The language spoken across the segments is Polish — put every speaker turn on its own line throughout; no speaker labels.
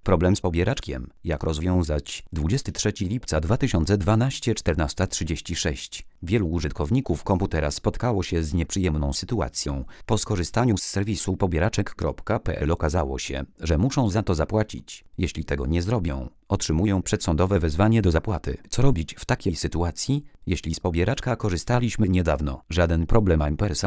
Problem z pobieraczkiem. Jak rozwiązać? 23 lipca 2012 14:36. Wielu użytkowników komputera spotkało się z nieprzyjemną sytuacją. Po skorzystaniu z serwisu pobieraczek.pl okazało się, że muszą za to zapłacić. Jeśli tego nie zrobią, otrzymują przedsądowe wezwanie do zapłaty. Co robić w takiej sytuacji? Jeśli z pobieraczka korzystaliśmy niedawno, żaden problem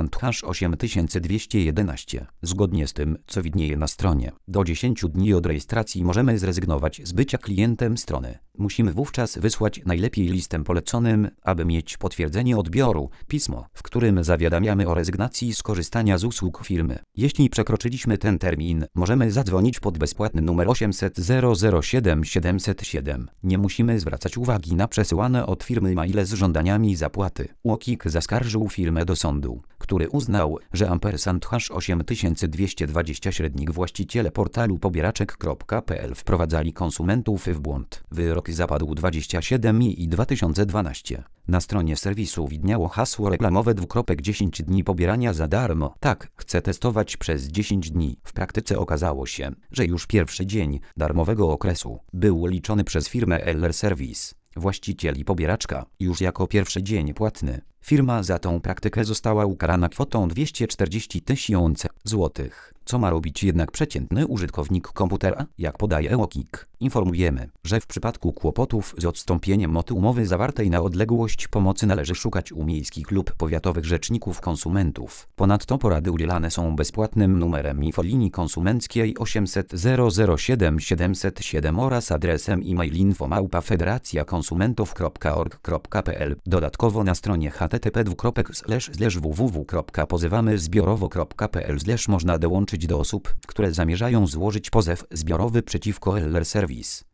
#8211. Zgodnie z tym, co widnieje na stronie, do 10 dni od rejestracji możemy zrezygnować z bycia klientem strony. Musimy wówczas wysłać najlepiej listem poleconym, aby mieć potwierdzenie odbioru, pismo, w którym zawiadamiamy o rezygnacji z korzystania z usług firmy. Jeśli przekroczyliśmy ten termin, możemy zadzwonić pod bezpłatny numer 800 007 707. Nie musimy zwracać uwagi na przesyłane od firmy maile z żądaniami zapłaty. UOKiK zaskarżył firmę do sądu, który uznał, że #8220 właściciele portalu pobieraczek.pl wprowadzali konsumentów w błąd. Wyrok zapadł 27 i 2012. Na stronie serwisu widniało hasło reklamowe #10 dni pobierania za darmo. Tak, chcę testować przez 10 dni. W praktyce okazało się, że już pierwszy dzień darmowego okresu był liczony przez firmę LR Service, właścicieli pobieraczka, już jako pierwszy dzień płatny. Firma za tą praktykę została ukarana kwotą 240 000 złotych. Co ma robić jednak przeciętny użytkownik komputera? Jak podaje UOKiK, informujemy, że w przypadku kłopotów z odstąpieniem od umowy zawartej na odległość pomocy należy szukać u miejskich lub powiatowych rzeczników konsumentów. Ponadto porady udzielane są bezpłatnym numerem infolinii konsumenckiej 800 007 707 oraz adresem e-mail info@federacjakonsumentów.org.pl. Dodatkowo na stronie http://www.pozywamyzbiorowo.pl/ można dołączyć do osób, które zamierzają złożyć pozew zbiorowy przeciwko LR Service.